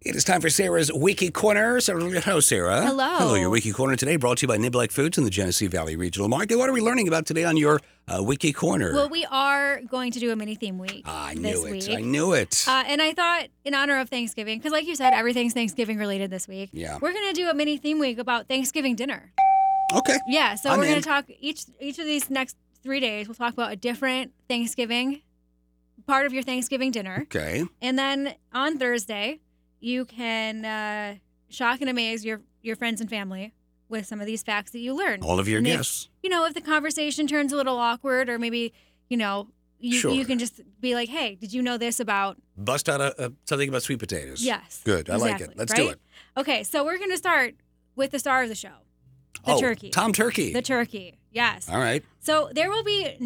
It is time for Sarah's Wiki Corner. Hello, Sarah. Hello. Hello. Your Wiki Corner today brought to you by Niblack Foods in the Genesee Valley Regional Market. What are we learning about today on your Wiki Corner? Well, we are going to do a mini theme week I this knew it. week. I knew it. And I thought, in honor of Thanksgiving, because like you said, everything's Thanksgiving related this week. Yeah. We're going to do a mini theme week about Thanksgiving dinner. Okay. Yeah. So I'm we're going in. to talk each of these next 3 days. We'll talk about a different Thanksgiving part of your Thanksgiving dinner. Okay. And then on Thursday, you can shock and amaze your friends and family with some of these facts that you learn. All of your And if- guests. If the conversation turns a little awkward, or maybe, Sure. you can just be like, hey, did you know this about? Bust out something about sweet potatoes. Yes. Good. I like it. exactly, Let's right? do it. Okay, so we're going to start with the star of the show, the turkey. Tom Turkey. The turkey, yes. All right. So there will be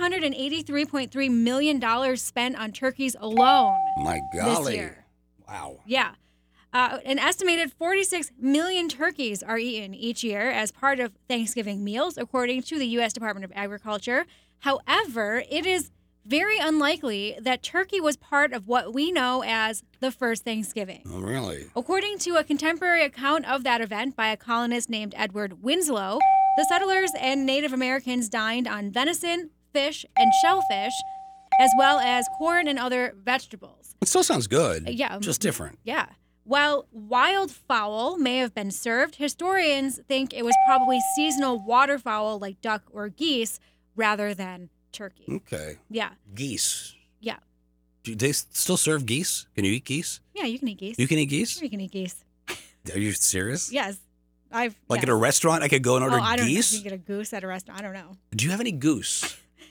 $983.3 million spent on turkeys alone My golly. this year. Wow. Yeah. An estimated 46 million turkeys are eaten each year as part of Thanksgiving meals, according to the U.S. Department of Agriculture. However, it is very unlikely that turkey was part of what we know as the first Thanksgiving. Oh, really? According to a contemporary account of that event by a colonist named Edward Winslow, the settlers and Native Americans dined on venison, fish, and shellfish, as well as corn and other vegetables. It still sounds good. Yeah. Just different. Yeah. While wildfowl may have been served, historians think it was probably seasonal waterfowl like duck or geese rather than turkey. Okay. Yeah. Geese. Yeah. Do they still serve geese? Can you eat geese? Yeah, you can eat geese. You can eat geese? Sure you can eat geese. Are you serious? Yes. Like yes. at a restaurant, I could go and order I don't know if geese? you can get a goose at a restaurant. I don't know. Do you have any goose?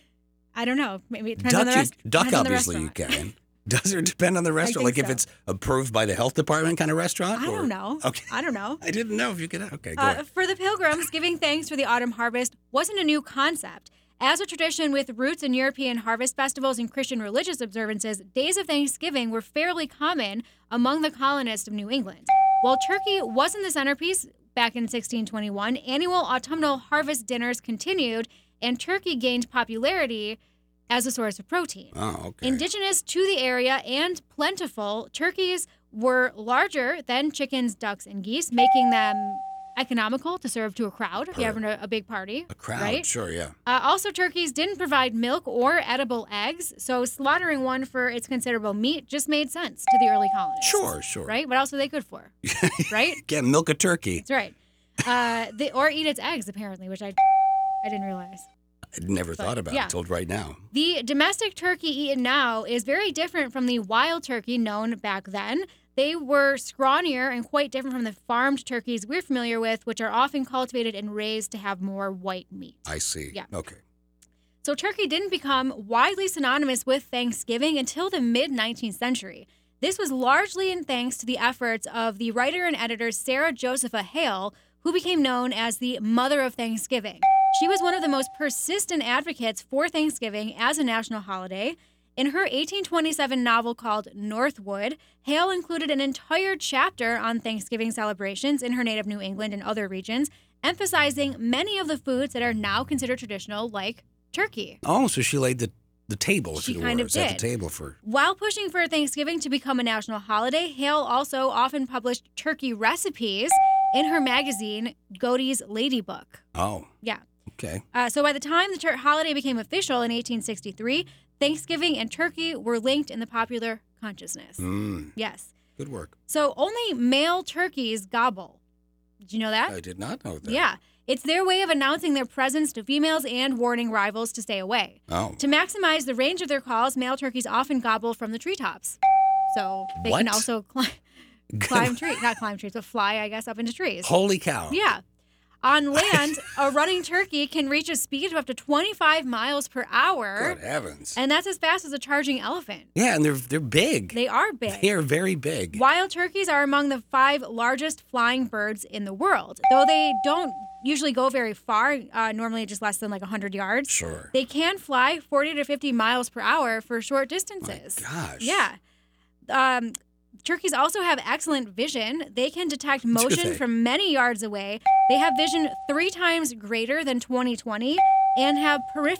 I don't know. Maybe it depends on the restaurant. Duck, obviously, you can. Does it depend on the restaurant? think Like if so. it's approved by the health department kind of restaurant? I or- don't know. Okay. I don't know. I didn't know if you could. Okay, go ahead. For the Pilgrims, giving thanks for the autumn harvest wasn't a new concept. As a tradition with roots in European harvest festivals and Christian religious observances, days of Thanksgiving were fairly common among the colonists of New England. While turkey wasn't the centerpiece back in 1621, annual autumnal harvest dinners continued, and turkey gained popularity as a source of protein. Oh, okay. Indigenous to the area and plentiful, turkeys were larger than chickens, ducks, and geese, making them economical to serve to a crowd if you're having a big party. A crowd, right? sure, yeah. Also, turkeys didn't provide milk or edible eggs, so slaughtering one for its considerable meat just made sense to the early colonists. Sure. Right? What else are they good for? Right? Can't milk a turkey. That's right. Or eat its eggs, apparently, which I didn't realize. I'd never thought about yeah. it till right now. The domestic turkey eaten now is very different from the wild turkey known back then. They were scrawnier and quite different from the farmed turkeys we're familiar with, which are often cultivated and raised to have more white meat. I see. Yeah. Okay. So turkey didn't become widely synonymous with Thanksgiving until the mid-19th century. This was largely in thanks to the efforts of the writer and editor Sarah Josepha Hale, who became known as the Mother of Thanksgiving. She was one of the most persistent advocates for Thanksgiving as a national holiday. In her 1827 novel called Northwood, Hale included an entire chapter on Thanksgiving celebrations in her native New England and other regions, emphasizing many of the foods that are now considered traditional, like turkey. Oh, so she laid the table, if She it kind were. of Set did. the table for... While pushing for Thanksgiving to become a national holiday, Hale also often published turkey recipes in her magazine, Godey's Lady Book. Oh, Yeah. okay. So by the time the holiday became official in 1863, Thanksgiving and turkey were linked in the popular consciousness. Yes. Good work. So only male turkeys gobble. Did you know that? I did not know that. Yeah. It's their way of announcing their presence to females and warning rivals to stay away. Oh. To maximize the range of their calls, male turkeys often gobble from the treetops. So they can What? also not climb trees, but fly, I guess, up into trees. Holy cow. Yeah. On land, a running turkey can reach a speed of up to 25 miles per hour. Good heavens. And that's as fast as a charging elephant. Yeah, and they're big. They are big. They are very big. Wild turkeys are among the 5 largest flying birds in the world. Though they don't usually go very far, normally just less than like 100 yards. Sure. They can fly 40 to 50 miles per hour for short distances. My gosh. Yeah. Turkeys also have excellent vision. They can detect motion they? from many yards away. They have vision 3 times greater than 20/20 and have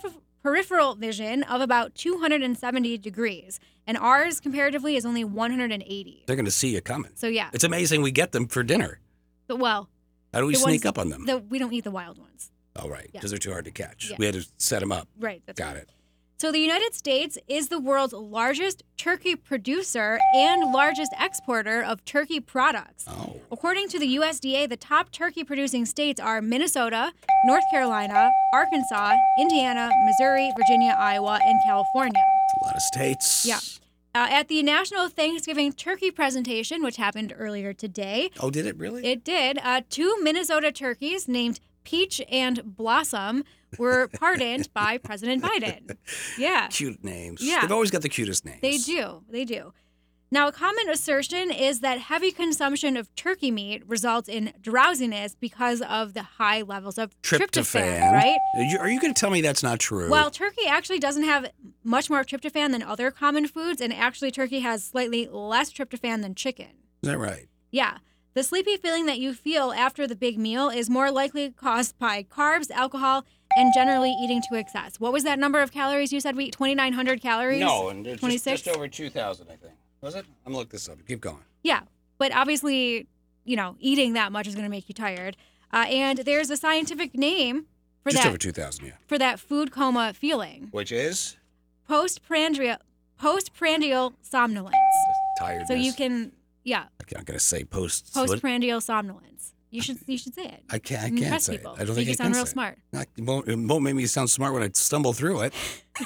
peripheral vision of about 270 degrees, and ours comparatively is only 180. They're going to see you coming. So yeah, It's amazing we get them for dinner. but well, How do we the sneak ones- up on them? we don't eat the wild ones. Oh, right, Yeah. because they're too hard to catch. Yeah. We had to set them up. Right. That's Got right. it. So the United States is the world's largest turkey producer and largest exporter of turkey products. Oh, According to the USDA, the top turkey producing states are Minnesota, North Carolina, Arkansas, Indiana, Missouri, Virginia, Iowa, and California. a lot of states. Yeah. At the National Thanksgiving Turkey presentation, which happened earlier today, Oh, did it really? it did. Two Minnesota turkeys named Peach and Blossom were pardoned by President Biden. Yeah, Cute names. Yeah. They've always got the cutest names. they do. They do. Now, a common assertion is that heavy consumption of turkey meat results in drowsiness because of the high levels of tryptophan, right? Are you going to tell me that's not true? Well, turkey actually doesn't have much more tryptophan than other common foods, and actually turkey has slightly less tryptophan than chicken. Is that right? Yeah. The sleepy feeling that you feel after the big meal is more likely caused by carbs, alcohol, and generally eating to excess. What was that number of calories you said we eat? 2,900 calories? No, and it's 26? just over 2,000, I think. Was it? I'm going to look this up. Keep going. Yeah. But obviously, eating that much is going to make you tired. And there's a scientific name for Just that over 2,000, yeah. for that food coma feeling. Which is? Postprandial somnolence. Tiredness. So you can, I'm not going to say what? postprandial somnolence. You should say it. I can't Impress say people. it. I don't Make think you I sound can real say smart. It won't make me sound smart when I stumble through it.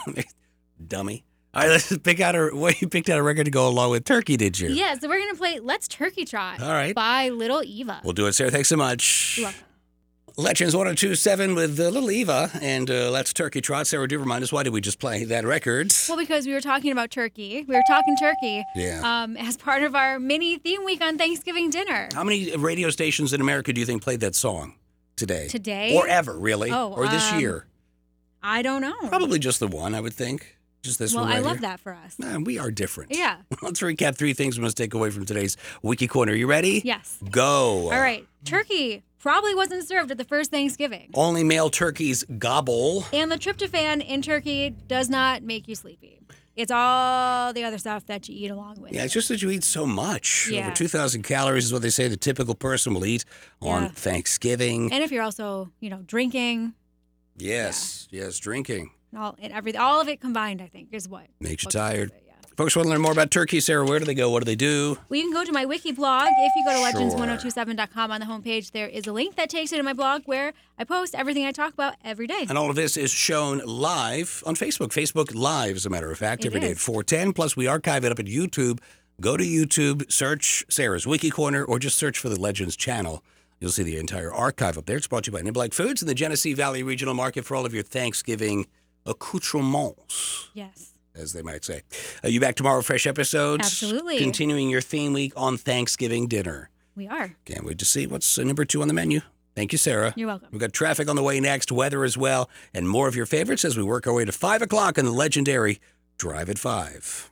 Dummy. All right, let's pick out you picked out a record to go along with turkey, did you? Yeah, so we're going to play Let's Turkey Trot All right. by Little Eva. We'll do it, Sarah. Thanks so much. You're welcome. Legends 1027 with Little Eva and Let's Turkey Trot. Sarah, do remind us, why did we just play that record? Well, because we were talking about turkey. We were talking turkey Yeah. as part of our mini theme week on Thanksgiving dinner. How many radio stations in America do you think played that song today? Today? Or ever, really? Oh, or this year? I don't know. Probably just the one, I would think. Just this Well, one right I love here. that for us. Man, we are different. Yeah. Let's recap 3 things we must take away from today's Wiki Corner. You ready? Yes. Go. All right. Turkey probably wasn't served at the first Thanksgiving. Only male turkeys gobble. And the tryptophan in turkey does not make you sleepy. It's all the other stuff that you eat along with Yeah, it. it's just that you eat so much. Yeah. Over 2,000 calories is what they say the typical person will eat on Yeah. Thanksgiving. And if you're also, drinking, Yes, drinking. all of it combined, I think, is what Makes you what tired. causes it, yeah. Folks want to learn more about turkey, Sarah, where do they go? What do they do? Well, you can go to my wiki blog. If you go to Sure. legends1027.com on the homepage, there is a link that takes you to my blog where I post everything I talk about every day. And all of this is shown live on Facebook. Facebook Live, as a matter of fact, It every day at is. 4:10. Plus, we archive it up at YouTube. Go to YouTube, search Sarah's Wiki Corner, or just search for the Legends channel. You'll see the entire archive up there. It's brought to you by Niblack Foods and the Genesee Valley Regional Market for all of your Thanksgiving accoutrements, Yes. as they might say. You back tomorrow, fresh episodes? Absolutely. Continuing your theme week on Thanksgiving dinner. We are. Can't wait to see what's number 2 on the menu. Thank you, Sarah. You're welcome. We've got traffic on the way next, weather as well, and more of your favorites as we work our way to 5 o'clock in the legendary Drive at 5.